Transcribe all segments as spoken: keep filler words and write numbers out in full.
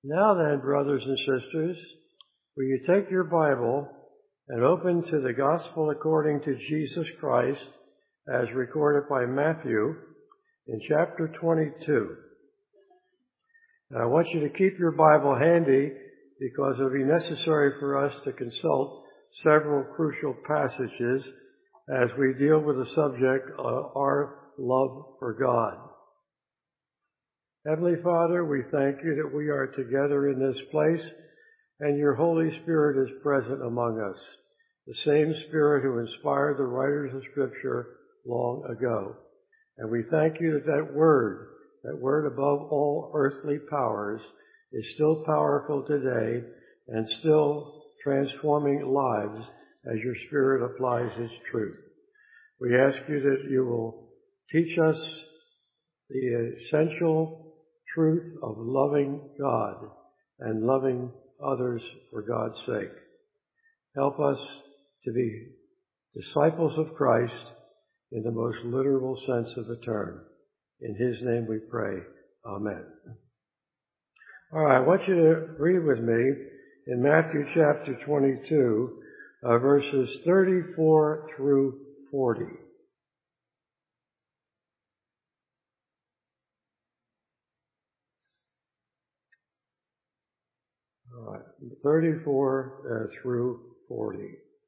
Now then, brothers and sisters, will you take your Bible and open to the Gospel according to Jesus Christ as recorded by Matthew in chapter twenty-two. And I want you to keep your Bible handy because it will be necessary for us to consult several crucial passages as we deal with the subject of our love for God. Heavenly Father, we thank you that we are together in this place and your Holy Spirit is present among us, the same Spirit who inspired the writers of Scripture long ago. And we thank you that that word, that word above all earthly powers, is still powerful today and still transforming lives as your Spirit applies its truth. We ask you that you will teach us the essential truth of loving God and loving others for God's sake. Help us to be disciples of Christ in the most literal sense of the term. In His name we pray. Amen. All right, I want you to read with me in Matthew chapter twenty-two, uh, verses thirty-four through forty. All right, thirty-four uh, through forty.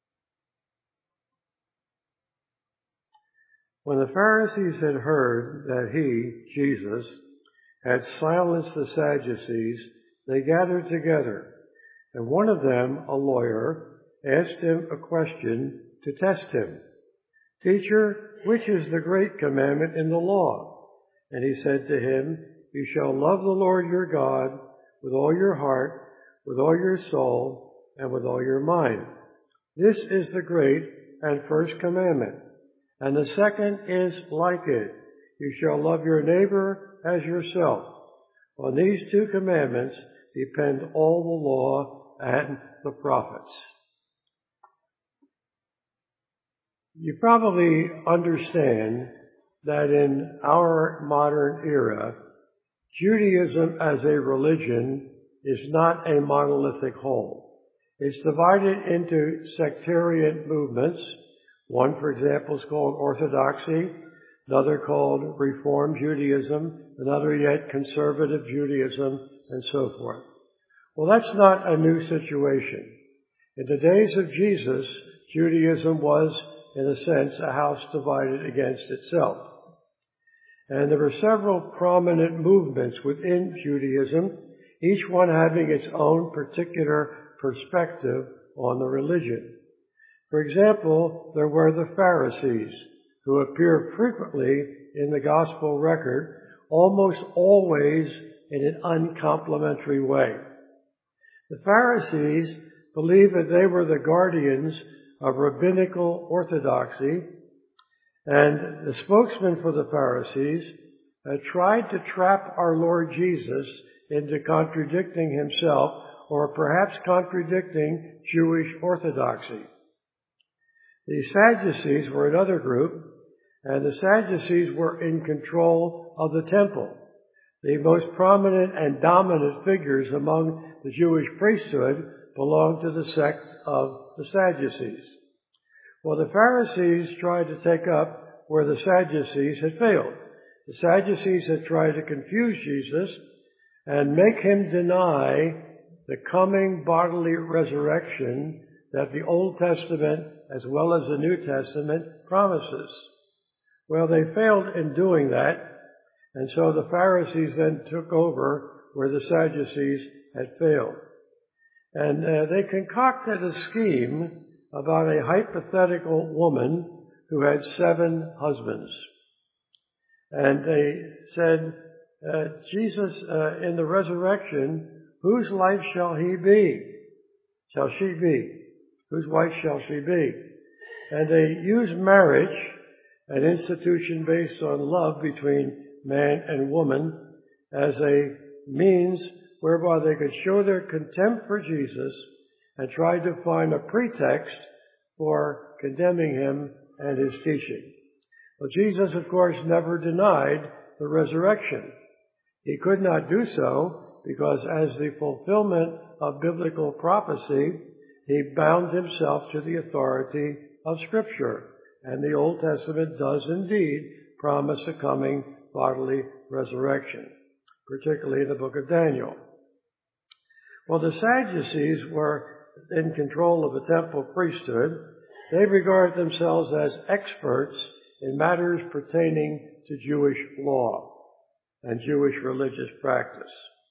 When the Pharisees had heard that he, Jesus, had silenced the Sadducees, they gathered together, and one of them, a lawyer, asked him a question to test him. "Teacher, which is the great commandment in the law?" And he said to him, "You shall love the Lord your God with all your heart, with all your soul, and with all your mind. This is the great and first commandment. And the second is like it. You shall love your neighbor as yourself. On these two commandments depend all the law and the prophets." You probably understand that in our modern era, Judaism as a religion is not a monolithic whole. It's divided into sectarian movements. One, for example, is called Orthodoxy, another called Reform Judaism, another yet Conservative Judaism, and so forth. Well, that's not a new situation. In the days of Jesus, Judaism was, in a sense, a house divided against itself. And there were several prominent movements within Judaism, each one having its own particular perspective on the religion. For example, there were the Pharisees, who appear frequently in the gospel record, almost always in an uncomplimentary way. The Pharisees believed that they were the guardians of rabbinical orthodoxy, and the spokesman for the Pharisees uh, tried to trap our Lord Jesus into contradicting himself, or perhaps contradicting Jewish orthodoxy. The Sadducees were another group, and the Sadducees were in control of the temple. The most prominent and dominant figures among the Jewish priesthood belonged to the sect of the Sadducees. Well, the Pharisees tried to take up where the Sadducees had failed. The Sadducees had tried to confuse Jesus and make him deny the coming bodily resurrection that the Old Testament as well as the New Testament promises. Well, they failed in doing that, and so the Pharisees then took over where the Sadducees had failed. And uh, they concocted a scheme about a hypothetical woman who had seven husbands. And they said, uh, Jesus, uh, in the resurrection, whose life shall he be? Shall she be? Whose wife shall she be? And they used marriage, an institution based on love between man and woman, as a means whereby they could show their contempt for Jesus and try to find a pretext for condemning him and his teaching. Well, Jesus, of course, never denied the resurrection. He could not do so because as the fulfillment of biblical prophecy, he bound himself to the authority of Scripture. And the Old Testament does indeed promise a coming bodily resurrection, particularly in the book of Daniel. Well, the Sadducees were in control of the temple priesthood. They regarded themselves as experts in matters pertaining to Jewish law and Jewish religious practice.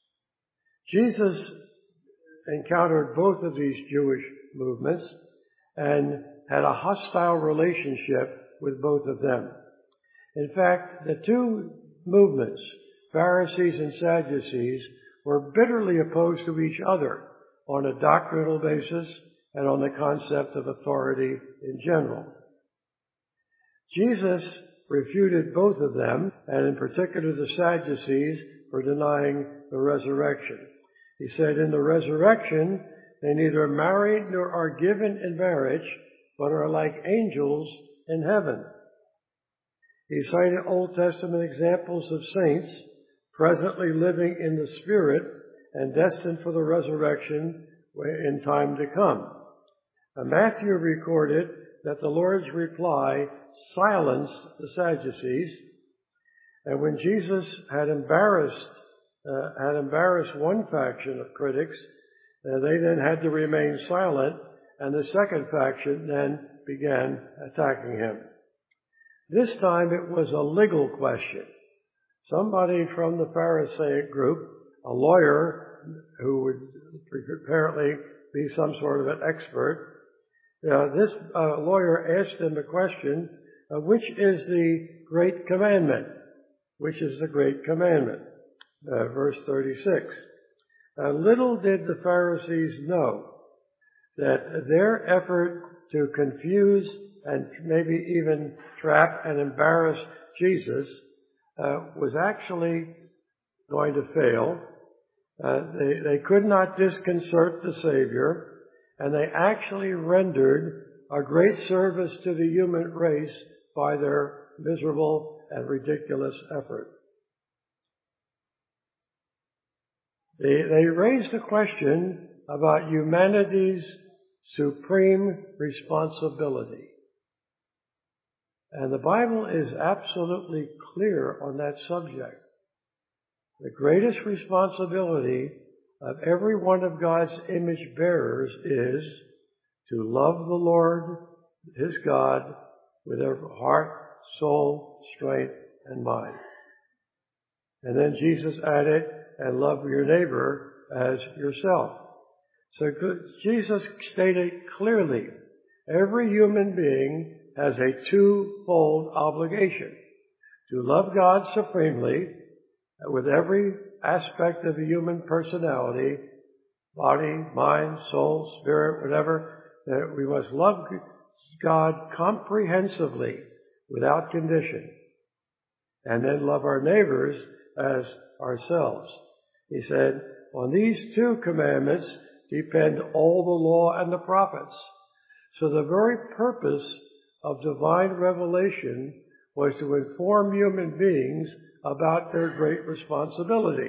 Jesus encountered both of these Jewish movements and had a hostile relationship with both of them. In fact, the two movements, Pharisees and Sadducees, were bitterly opposed to each other on a doctrinal basis and on the concept of authority in general. Jesus refuted both of them, and in particular the Sadducees, for denying the resurrection. He said, in the resurrection, they neither marry nor are given in marriage, but are like angels in heaven. He cited Old Testament examples of saints presently living in the Spirit and destined for the resurrection in time to come. Now, Matthew recorded that the Lord's reply silenced the Sadducees, and when Jesus had embarrassed uh, had embarrassed one faction of critics, uh, they then had to remain silent, and the second faction then began attacking him. This time it was a legal question. Somebody from the Pharisaic group, a lawyer who would apparently be some sort of an expert, uh, this uh, lawyer asked him the question, uh, which is the great commandment? Which is the great commandment? Uh, verse thirty-six. Uh, little did the Pharisees know that their effort to confuse and maybe even trap and embarrass Jesus uh, was actually going to fail. Uh, they, they could not disconcert the Savior, and they actually rendered a great service to the human race by their miserable and ridiculous effort. They, they raised the question about humanity's supreme responsibility. And the Bible is absolutely clear on that subject. The greatest responsibility of every one of God's image bearers is to love the Lord, his God, with their heart, soul, strength, and mind. And then Jesus added, and love your neighbor as yourself. So Jesus stated clearly, every human being has a twofold obligation: to love God supremely with every aspect of the human personality, body, mind, soul, spirit, whatever, that we must love God comprehensively without condition, and then love our neighbors as ourselves. He said, on these two commandments depend all the law and the prophets. So the very purpose of divine revelation was to inform human beings about their great responsibility.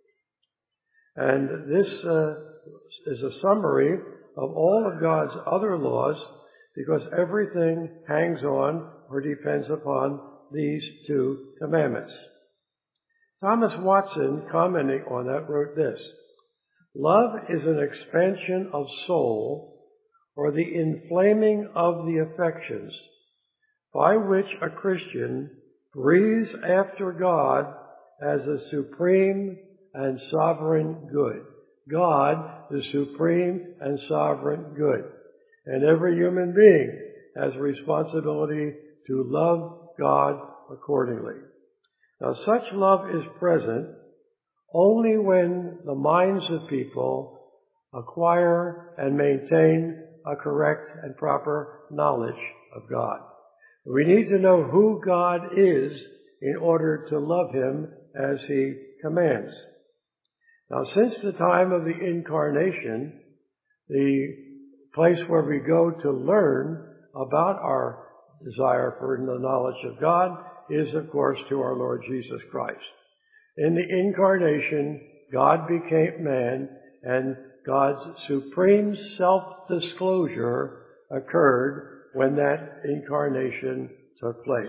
And this uh, is a summary of all of God's other laws, because everything hangs on or depends upon these two commandments. Thomas Watson, commenting on that, wrote this: love is an expansion of soul, or the inflaming of the affections, by which a Christian breathes after God as the supreme and sovereign good. God, the supreme and sovereign good. And every human being has a responsibility to love God accordingly. Now, such love is present only when the minds of people acquire and maintain a correct and proper knowledge of God. We need to know who God is in order to love him as he commands. Now, since the time of the Incarnation, the place where we go to learn about our desire for the knowledge of God is, of course, to our Lord Jesus Christ. In the Incarnation, God became man, and God's supreme self-disclosure occurred when that incarnation took place.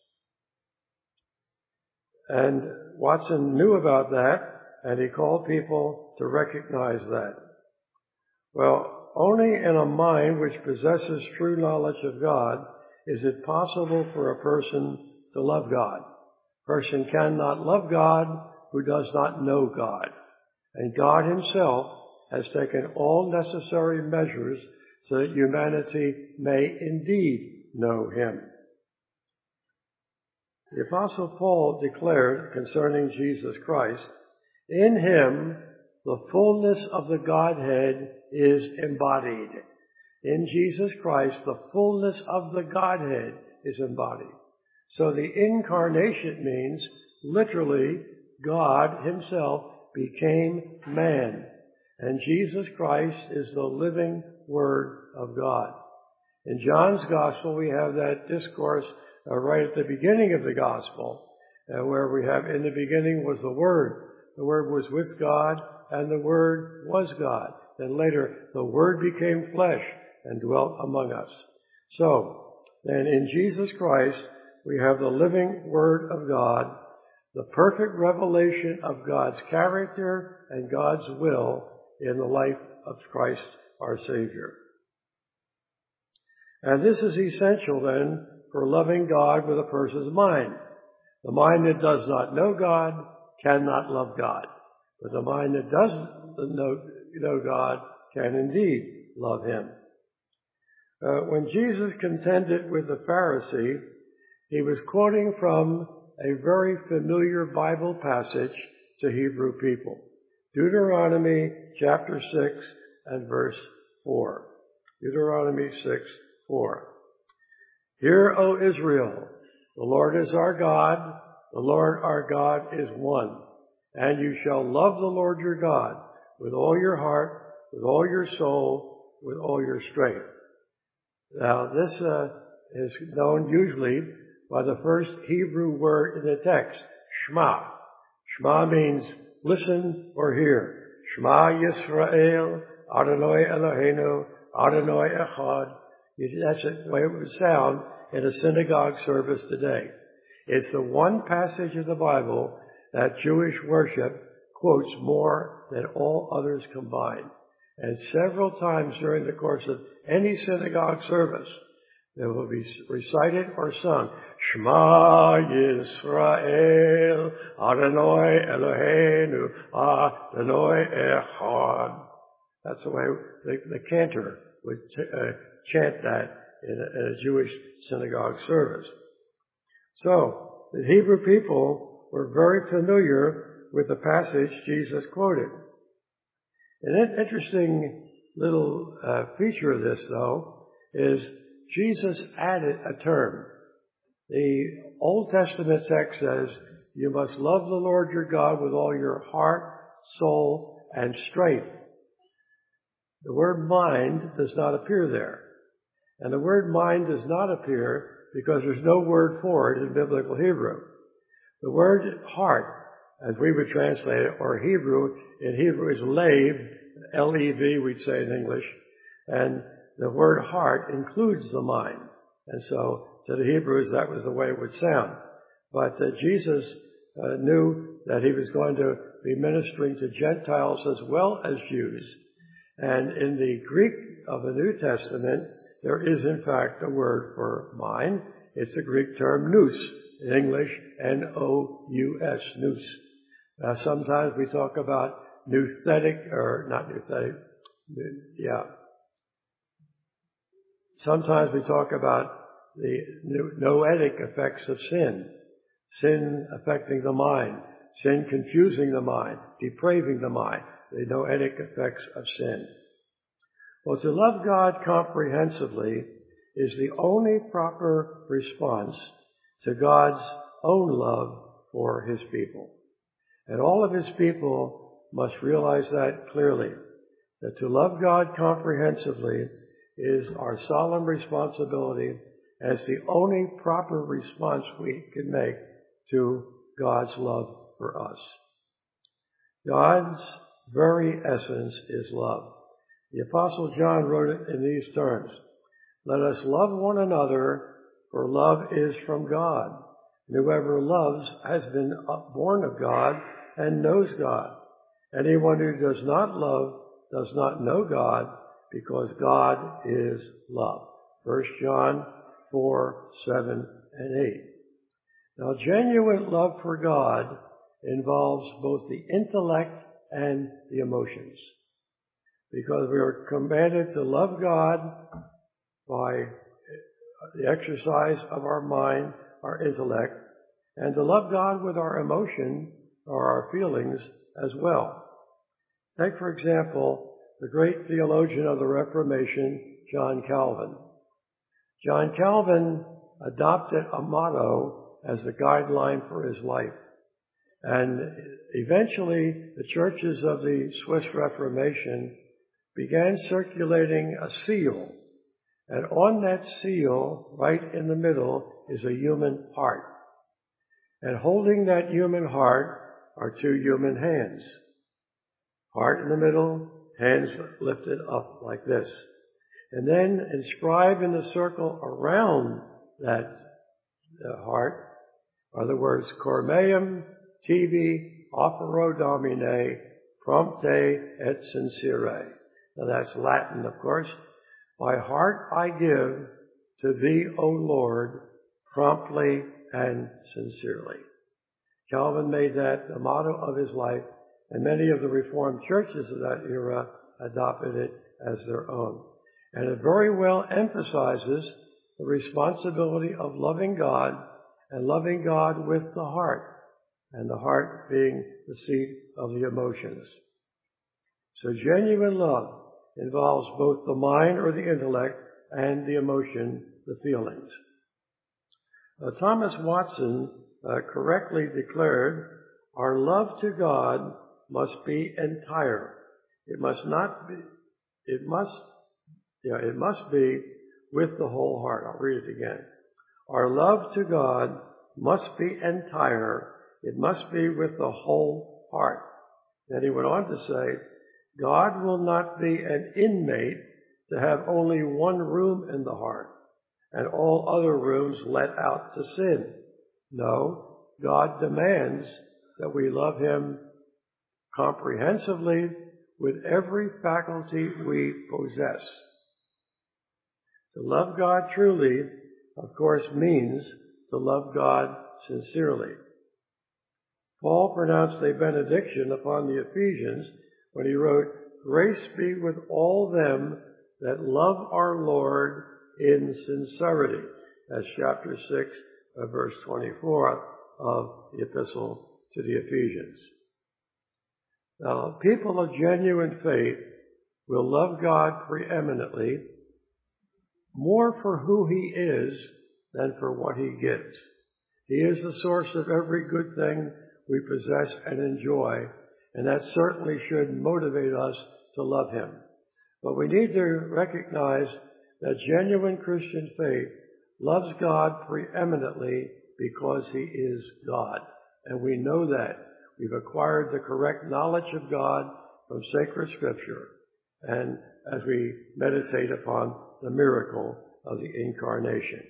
And Watson knew about that, and he called people to recognize that. Well, only in a mind which possesses true knowledge of God is it possible for a person to love God. A person cannot love God who does not know God. And God himself has taken all necessary measures so that humanity may indeed know him. The Apostle Paul declared concerning Jesus Christ, in him the fullness of the Godhead is embodied. In Jesus Christ, the fullness of the Godhead is embodied. So the incarnation means literally God himself became man. And Jesus Christ is the living Word of God. In John's Gospel, we have that discourse uh, right at the beginning of the Gospel, uh, where we have, in the beginning was the Word. The Word was with God, and the Word was God. Then later, the Word became flesh and dwelt among us. So, then in Jesus Christ, we have the living Word of God, the perfect revelation of God's character and God's will in the life of Christ our Savior. And this is essential then for loving God with a person's mind. The mind that does not know God cannot love God. But the mind that does know, know God can indeed love him. Uh, when Jesus contended with the Pharisee, he was quoting from a very familiar Bible passage to Hebrew people. Deuteronomy chapter six and verse four. Deuteronomy six, four. Hear, O Israel, the Lord is our God, the Lord our God is one. And you shall love the Lord your God with all your heart, with all your soul, with all your strength. Now this uh, is known usually by the first Hebrew word in the text, Shema. Shema means listen or hear. Shema Yisrael, Adonai Eloheinu, Adonai Echad. That's the way it would sound in a synagogue service today. It's the one passage of the Bible that Jewish worship quotes more than all others combined. And several times during the course of any synagogue service, there will be recited or sung, Shema Yisrael, Adonai Eloheinu, Adonai Echad. That's the way the, the cantor would t- uh, chant that in a, in a Jewish synagogue service. So, the Hebrew people were very familiar with the passage Jesus quoted. An interesting little uh, feature of this, though, is Jesus added a term. The Old Testament text says, you must love the Lord your God with all your heart, soul, and strength. The word mind does not appear there. And the word mind does not appear because there's no word for it in biblical Hebrew. The word heart, as we would translate it, or Hebrew, in Hebrew is lev, L E V we'd say in English, and the word heart includes the mind. And so to the Hebrews that was the way it would sound. But uh, Jesus uh, knew that he was going to be ministering to Gentiles as well as Jews. And in the Greek of the New Testament, there is in fact a word for mind. It's the Greek term nous, in English, N O U S, nous. Uh, sometimes we talk about nouthetic, or not nouthetic, yeah. Sometimes we talk about the noetic effects of sin. Sin affecting the mind, sin confusing the mind, depraving the mind, the noetic effects of sin. Well, to love God comprehensively is the only proper response to God's own love for his people. And all of his people must realize that clearly, that to love God comprehensively is our solemn responsibility as the only proper response we can make to God's love for us. God's very essence is love. The Apostle John wrote it in these terms: "Let us love one another, for love is from God. And whoever loves has been born of God and knows God. Anyone who does not love does not know God, because God is love." First John four, seven, and eight. Now, genuine love for God involves both the intellect and the emotions, because we are commanded to love God by the exercise of our mind, our intellect, and to love God with our emotion or our feelings as well. Take, for example, the great theologian of the Reformation, John Calvin. John Calvin adopted a motto as a guideline for his life. And eventually, the churches of the Swiss Reformation began circulating a seal. And on that seal, right in the middle, is a human heart. And holding that human heart are two human hands. Heart in the middle, hands lifted up like this. And then inscribed in the circle around that uh, heart are the words "Cor meum tibi opero Domine prompte et sincere." Now that's Latin, of course. "My heart I give to thee, O Lord, promptly and sincerely." Calvin made that the motto of his life, and many of the Reformed churches of that era adopted it as their own. And it very well emphasizes the responsibility of loving God, and loving God with the heart, and the heart being the seat of the emotions. So genuine love involves both the mind or the intellect and the emotion, the feelings. Uh, Thomas Watson uh, correctly declared, "Our love to God must be entire. It must not be, it must, yeah, it must be with the whole heart." I'll read it again. "Our love to God must be entire. It must be with the whole heart." Then he went on to say, "God will not be an inmate to have only one room in the heart and all other rooms let out to sin. No, God demands that we love Him comprehensively with every faculty we possess." To love God truly, of course, means to love God sincerely. Paul pronounced a benediction upon the Ephesians when he wrote, "Grace be with all them that love our Lord in sincerity." That's chapter six, verse twenty-four of the epistle to the Ephesians. Now, people of genuine faith will love God preeminently, more for who He is than for what He gives. He is the source of every good thing we possess and enjoy, and that certainly should motivate us to love Him. But we need to recognize that genuine Christian faith loves God preeminently because He is God. And we know that. We've acquired the correct knowledge of God from sacred Scripture, and as we meditate upon the miracle of the Incarnation.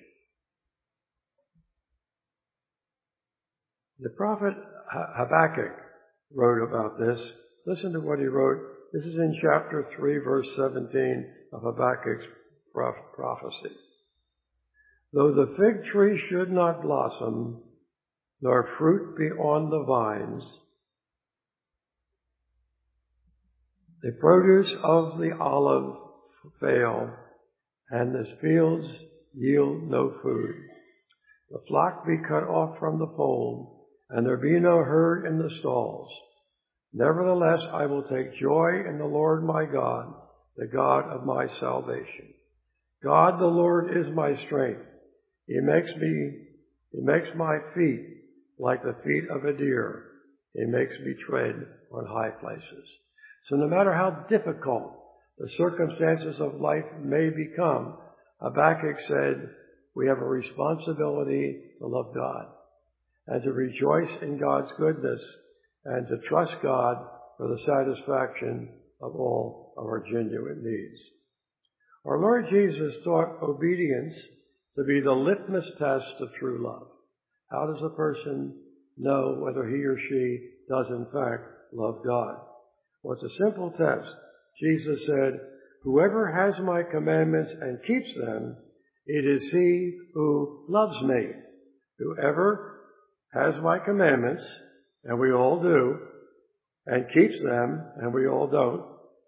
The prophet Habakkuk wrote about this. Listen to what he wrote. This is in chapter three, verse seventeen of Habakkuk's prophecy. "Though the fig tree should not blossom, nor fruit be on the vines, the produce of the olive fail, and the fields yield no food. The flock be cut off from the fold, and there be no herd in the stalls. Nevertheless, I will take joy in the Lord my God, the God of my salvation. God the Lord is my strength. He makes me, He makes my feet like the feet of a deer. He makes me tread on high places." So no matter how difficult the circumstances of life may become, Habakkuk said, we have a responsibility to love God and to rejoice in God's goodness and to trust God for the satisfaction of all of our genuine needs. Our Lord Jesus taught obedience to be the litmus test of true love. How does a person know whether he or she does in fact love God? Well, it's a simple test. Jesus said, "Whoever has my commandments and keeps them, it is he who loves me." Whoever has my commandments, and we all do, and keeps them, and we all don't,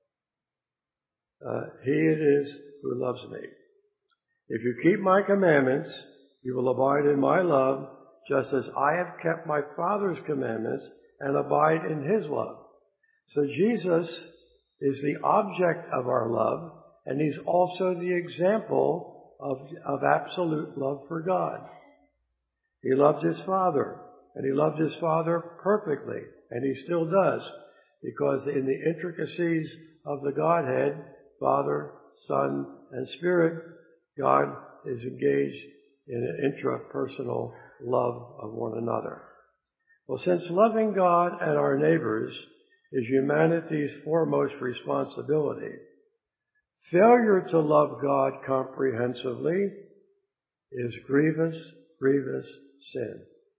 uh, he it is who loves me. If you keep my commandments, you will abide in my love, just as I have kept my Father's commandments and abide in his love. So Jesus is the object of our love, and he's also the example of, of absolute love for God. He loved his Father, and he loved his Father perfectly, and he still does, because in the intricacies of the Godhead, Father, Son, and Spirit, God is engaged in an intrapersonal love of one another. Well, since loving God and our neighbors is humanity's foremost responsibility, failure to love God comprehensively is grievous, grievous sin.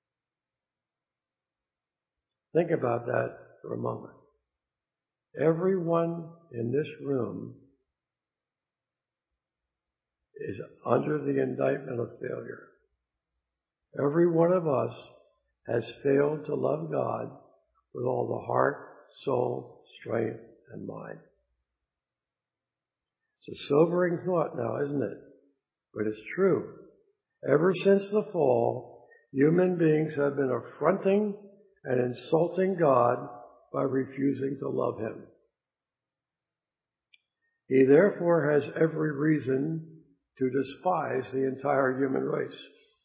Think about that for a moment. Everyone in this room is under the indictment of failure. Every one of us has failed to love God with all the heart, soul, strength, and mind. It's a sobering thought now, isn't it? But it's true. Ever since the fall, human beings have been affronting and insulting God by refusing to love him. He therefore has every reason to despise the entire human race.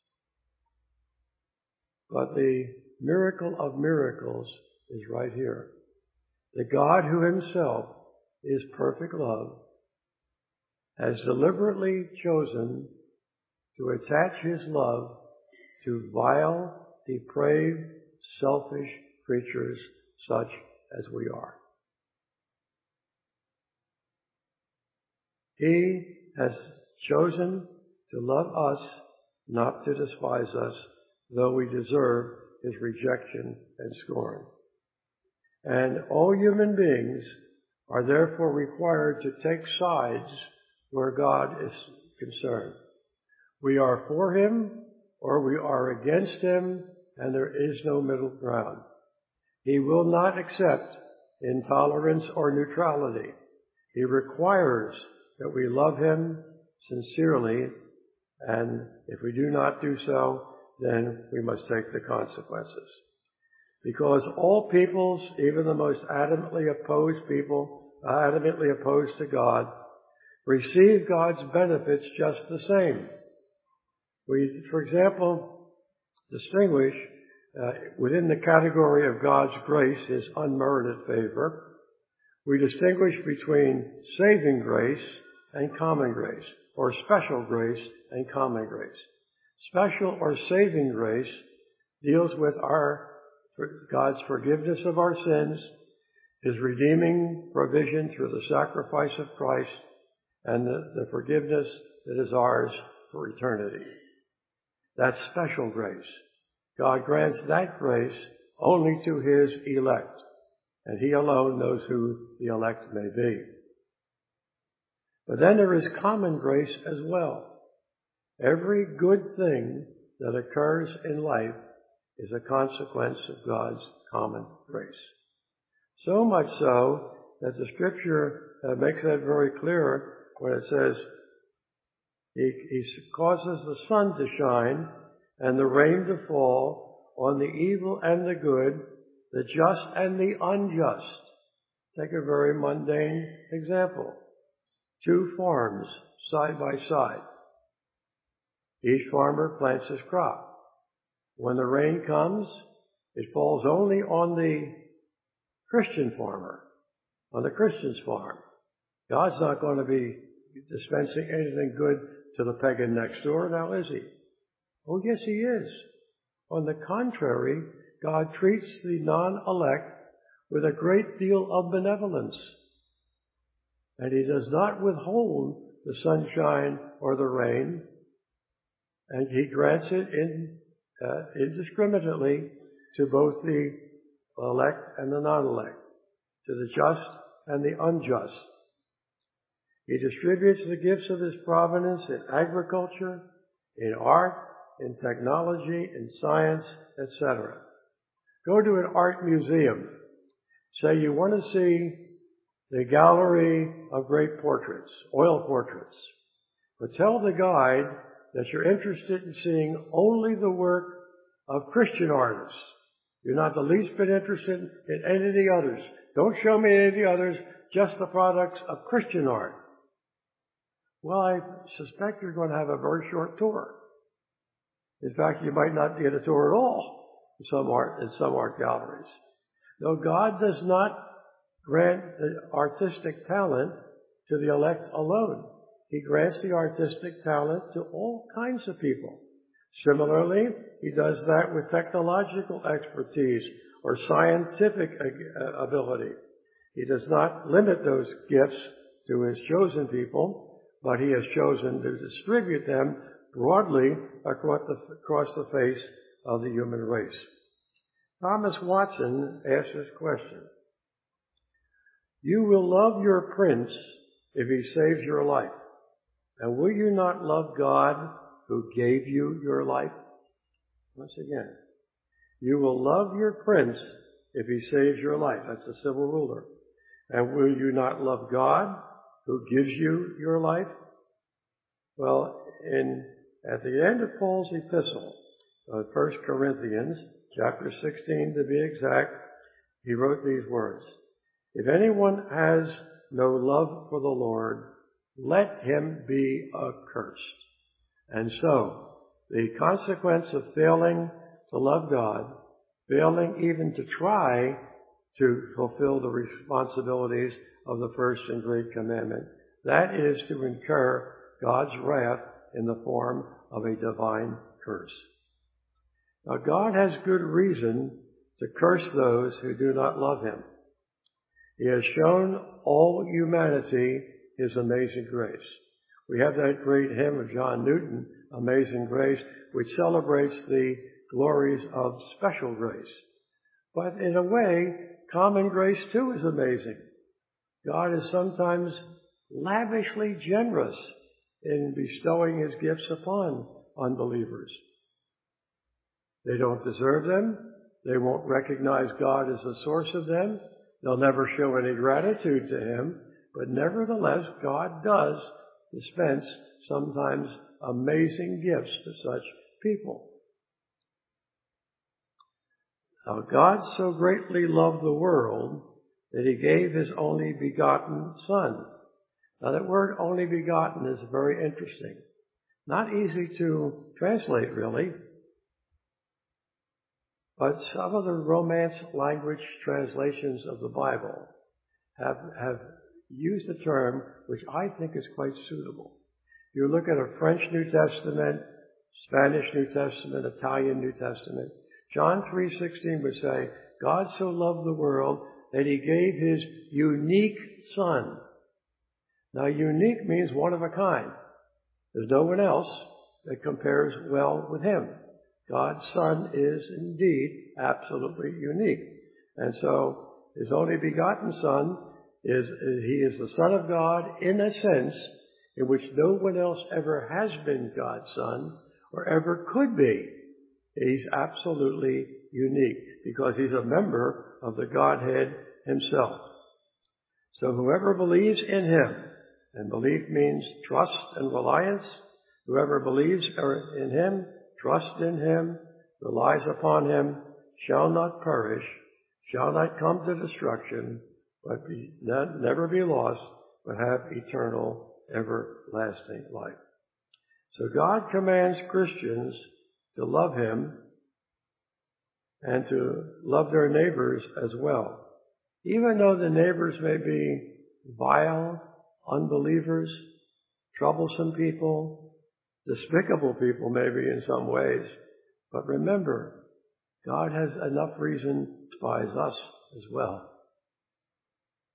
But the miracle of miracles is right here. The God who himself is perfect love has deliberately chosen to attach his love to vile, depraved, selfish creatures such as we are. He has chosen to love us, not to despise us, though we deserve his rejection and scorn. And all human beings are therefore required to take sides where God is concerned. We are for him or we are against him, and there is no middle ground. He will not accept intolerance or neutrality. He requires that we love him sincerely, and if we do not do so, then we must take the consequences. Because all peoples, even the most adamantly opposed people, adamantly opposed to God, receive God's benefits just the same. We, for example, distinguish uh, within the category of God's grace, his unmerited favor, we distinguish between saving grace and common grace, or special grace and common grace. Special or saving grace deals with our God's forgiveness of our sins, his redeeming provision through the sacrifice of Christ, and the, the forgiveness that is ours for eternity. That's special grace. God grants that grace only to his elect, and he alone knows who the elect may be. But then there is common grace as well. Every good thing that occurs in life is a consequence of God's common grace. So much so that the Scripture uh, makes that very clear when it says, he, he causes the sun to shine and the rain to fall on the evil and the good, the just and the unjust. Take a very mundane example. Two farms side by side. Each farmer plants his crop. When the rain comes, it falls only on the Christian farmer, on the Christian's farm. God's not going to be dispensing anything good to the pagan next door, now is he? Oh, yes, he is. On the contrary, God treats the non-elect with a great deal of benevolence. And he does not withhold the sunshine or the rain, and he grants it in, uh, indiscriminately to both the elect and the non-elect, to the just and the unjust. He distributes the gifts of his providence in agriculture, in art, in technology, in science, et cetera. Go to an art museum. Say you want to see the gallery of great portraits, oil portraits. But tell the guide that you're interested in seeing only the work of Christian artists. You're not the least bit interested in any of the others. Don't show me any of the others, just the products of Christian art. Well, I suspect you're going to have a very short tour. In fact, you might not get a tour at all in some art, in some art galleries. No, God does not grant the artistic talent to the elect alone. He grants the artistic talent to all kinds of people. Similarly, he does that with technological expertise or scientific ability. He does not limit those gifts to his chosen people, but he has chosen to distribute them broadly across the, across the face of the human race. Thomas Watson asks this question: you will love your prince if he saves your life, and will you not love God who gave you your life? Once again, you will love your prince if he saves your life. That's a civil ruler. And will you not love God who gives you your life? Well, in at the end of Paul's epistle, uh, First Corinthians, chapter sixteen to be exact, he wrote these words: if anyone has no love for the Lord, let him be accursed. And so, the consequence of failing to love God, failing even to try to fulfill the responsibilities of the first and great commandment, that is to incur God's wrath in the form of a divine curse. Now, God has good reason to curse those who do not love him. He has shown all humanity his amazing grace. We have that great hymn of John Newton, Amazing Grace, which celebrates the glories of special grace. But in a way, common grace too is amazing. God is sometimes lavishly generous in bestowing his gifts upon unbelievers. They don't deserve them. They won't recognize God as the source of them. They'll never show any gratitude to him. But nevertheless, God does dispense sometimes amazing gifts to such people. Now, God so greatly loved the world that he gave his only begotten Son. Now, that word only begotten is very interesting. Not easy to translate, really. But some of the Romance language translations of the Bible have, have used a term which I think is quite suitable. You look at a French New Testament, Spanish New Testament, Italian New Testament, John three sixteen would say, God so loved the world that he gave his unique Son. Now, unique means one of a kind. There's no one else that compares well with him. God's Son is indeed absolutely unique. And so, his only begotten Son is, he is the Son of God in a sense in which no one else ever has been God's Son or ever could be. He's absolutely unique because he's a member of the Godhead himself. So whoever believes in him, and belief means trust and reliance, whoever believes in him, trusts in him, relies upon him, shall not perish, shall not come to destruction, but be, not, never be lost, but have eternal, everlasting life. So God commands Christians to love him and to love their neighbors as well. Even though the neighbors may be vile, unbelievers, troublesome people, despicable people maybe in some ways. But remember, God has enough reason to despise us as well.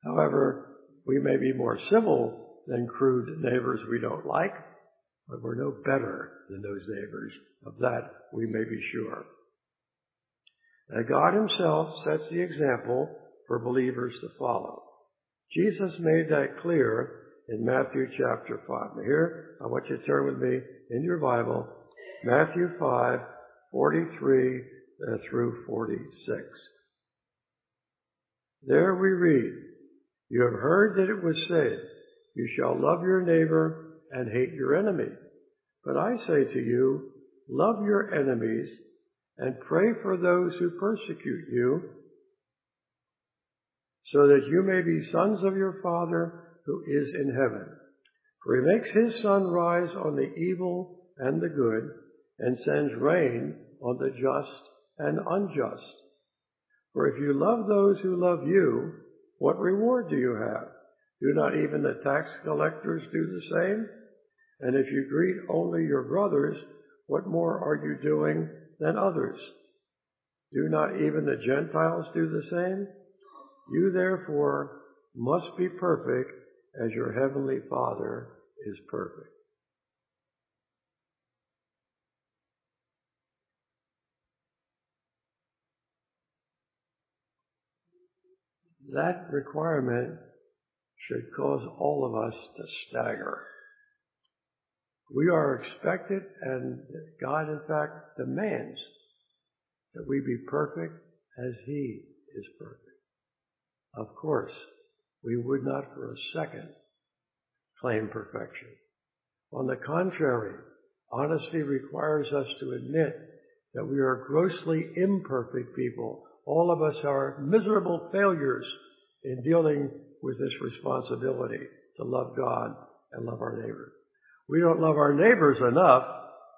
However, we may be more civil than crude neighbors we don't like, but we're no better than those neighbors. Of that, we may be sure. And God himself sets the example for believers to follow. Jesus made that clear in Matthew chapter five. Now here, I want you to turn with me in your Bible, Matthew five, forty-three uh, through forty-six. There we read, "You have heard that it was said, 'You shall love your neighbor and hate your enemy.' But I say to you, love your enemies and pray for those who persecute you, so that you may be sons of your Father who is in heaven. For he makes his sun rise on the evil and the good, and sends rain on the just and unjust. For if you love those who love you, what reward do you have? Do not even the tax collectors do the same? And if you greet only your brothers, what more are you doing than others? Do not even the Gentiles do the same? You therefore must be perfect as your heavenly Father is perfect." That requirement should cause all of us to stagger. We are expected, and God in fact demands that we be perfect as he is perfect. Of course, we would not for a second claim perfection. On the contrary, honesty requires us to admit that we are grossly imperfect people. All of us are miserable failures in dealing with this responsibility to love God and love our neighbor. We don't love our neighbors enough.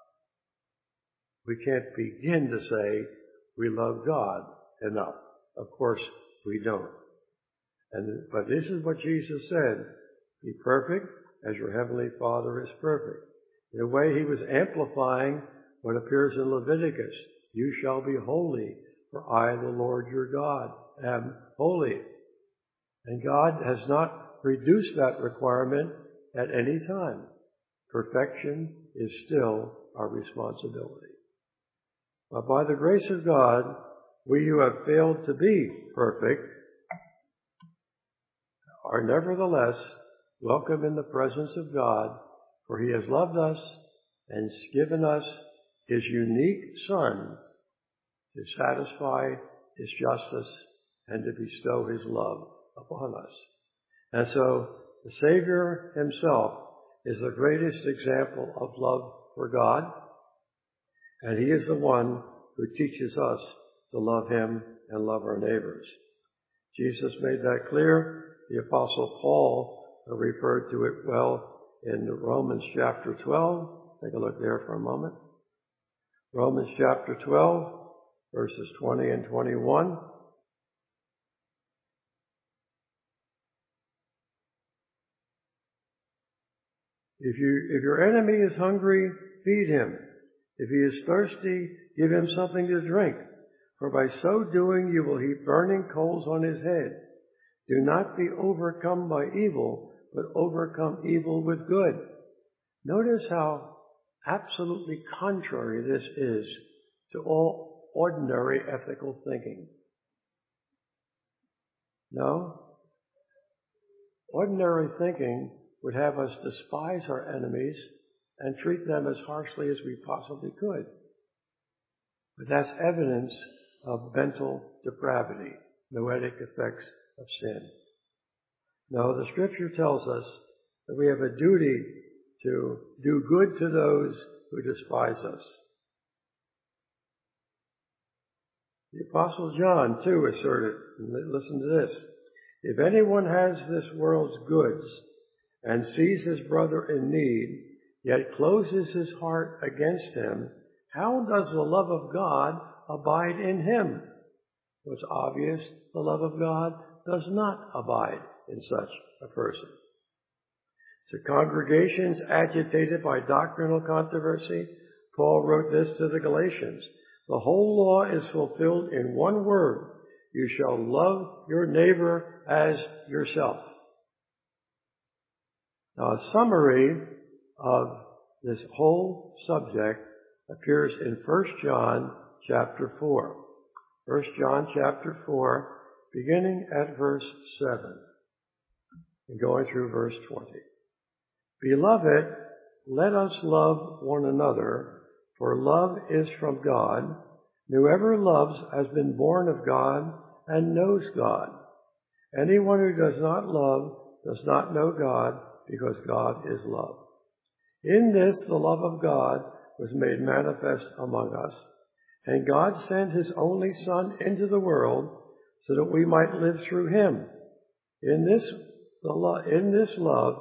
We can't begin to say we love God enough. Of course, we don't. And, but this is what Jesus said, "Be perfect as your heavenly Father is perfect." In a way, he was amplifying what appears in Leviticus. "You shall be holy, for I, the Lord your God, am holy." And God has not reduced that requirement at any time. Perfection is still our responsibility. But by the grace of God, we who have failed to be perfect are nevertheless welcome in the presence of God, for he has loved us and given us his unique Son to satisfy his justice and to bestow his love upon us. And so the Savior himself is the greatest example of love for God, and he is the one who teaches us to love him and love our neighbors. Jesus made that clear. The Apostle Paul referred to it well in Romans chapter twelve. Take a look there for a moment. Romans chapter twelve, verses twenty and twenty-one. If you, if your enemy is hungry, feed him. If he is thirsty, give him something to drink. For by so doing, you will heap burning coals on his head. Do not be overcome by evil, but overcome evil with good. Notice how absolutely contrary this is to all ordinary ethical thinking. No? Ordinary thinking would have us despise our enemies and treat them as harshly as we possibly could. But that's evidence of mental depravity, noetic effects of sin. No, the Scripture tells us that we have a duty to do good to those who despise us. The Apostle John, too, asserted, listen to this, "If anyone has this world's goods and sees his brother in need, yet closes his heart against him, how does the love of God abide in him?" Well, it's obvious the love of God does not abide in such a person. To congregations agitated by doctrinal controversy, Paul wrote this to the Galatians: "The whole law is fulfilled in one word: you shall love your neighbor as yourself. Now, a summary of this whole subject appears in First John chapter four. First John chapter four, beginning at verse seven and going through verse twenty. Beloved, let us love one another, for love is from God. Whoever loves has been born of God and knows God. Anyone who does not love does not know God, because God is love. In this, the love of God was made manifest among us, and God sent his only Son into the world so that we might live through him. In this, the lo- in this love,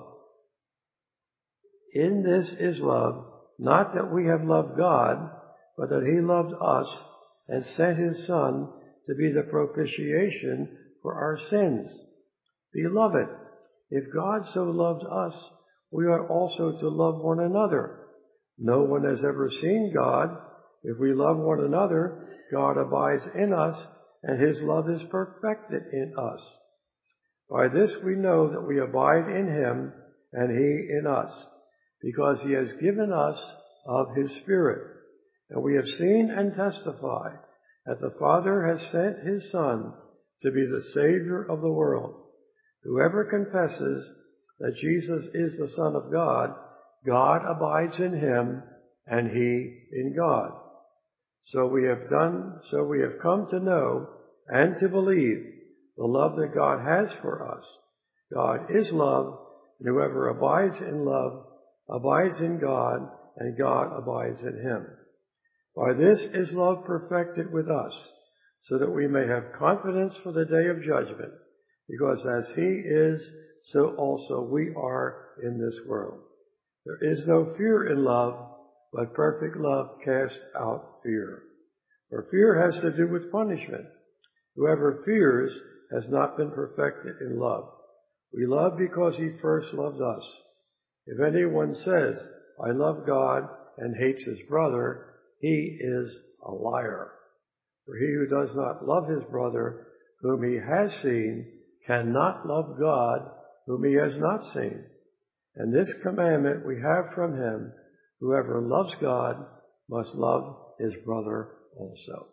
in this is love, not that we have loved God, but that he loved us and sent his Son to be the propitiation for our sins. Beloved, if God so loved us, we ought also to love one another. No one has ever seen God. If we love one another, God abides in us, and his love is perfected in us. By this we know that we abide in him, and he in us, because he has given us of his Spirit. And we have seen and testify that the Father has sent his Son to be the Savior of the world. Whoever confesses that Jesus is the Son of God, God abides in him, and he in God. So we have done, so we have come to know and to believe the love that God has for us. God is love, and whoever abides in love abides in God, and God abides in him. By this is love perfected with us, so that we may have confidence for the day of judgment, because as he is, so also we are in this world. There is no fear in love, but perfect love casts out fear. For fear has to do with punishment. Whoever fears has not been perfected in love. We love because he first loved us. If anyone says, I love God, and hates his brother, he is a liar. For he who does not love his brother, whom he has seen, cannot love God, whom he has not seen. And this commandment we have from him, whoever loves God must love his brother also.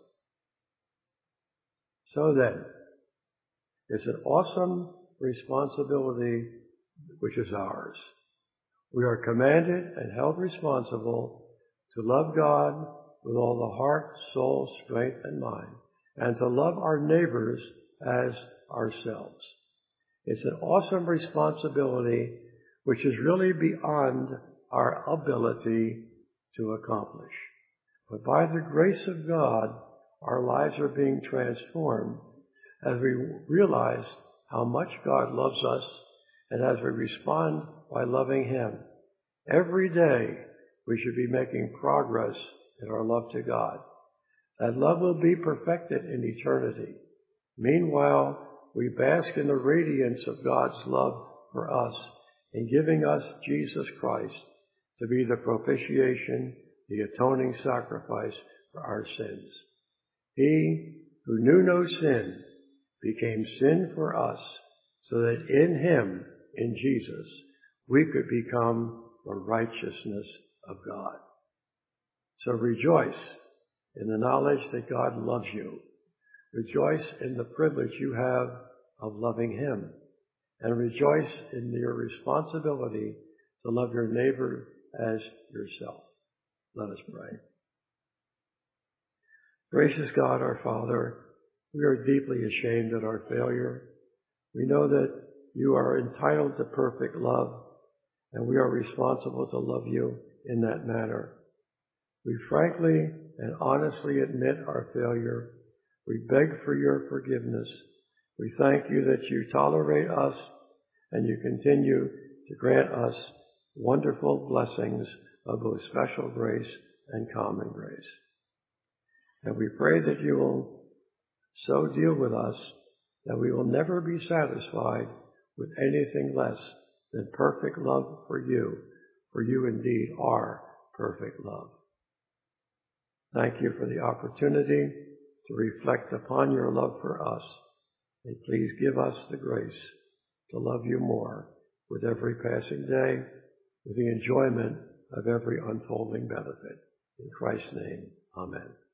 So then, it's an awesome responsibility which is ours. We are commanded and held responsible to love God with all the heart, soul, strength, and mind, and to love our neighbors as ourselves. It's an awesome responsibility which is really beyond our ability to accomplish. But by the grace of God, our lives are being transformed as we realize how much God loves us, and as we respond by loving him. Every day we should be making progress in our love to God. That love will be perfected in eternity. Meanwhile, we bask in the radiance of God's love for us in giving us Jesus Christ to be the propitiation, the atoning sacrifice for our sins. He who knew no sin became sin for us, so that in him, in Jesus, we could become the righteousness of God. So rejoice in the knowledge that God loves you. Rejoice in the privilege you have of loving him. And rejoice in your responsibility to love your neighbor as yourself. Let us pray. Gracious God, our Father, we are deeply ashamed at our failure. We know that you are entitled to perfect love, and we are responsible to love you in that manner. We frankly and honestly admit our failure. We beg for your forgiveness. We thank you that you tolerate us and you continue to grant us wonderful blessings of both special grace and common grace. And we pray that you will so deal with us that we will never be satisfied with anything less than perfect love for you, for you indeed are perfect love. Thank you for the opportunity to reflect upon your love for us, and please give us the grace to love you more with every passing day, with the enjoyment of every unfolding benefit. In Christ's name, amen.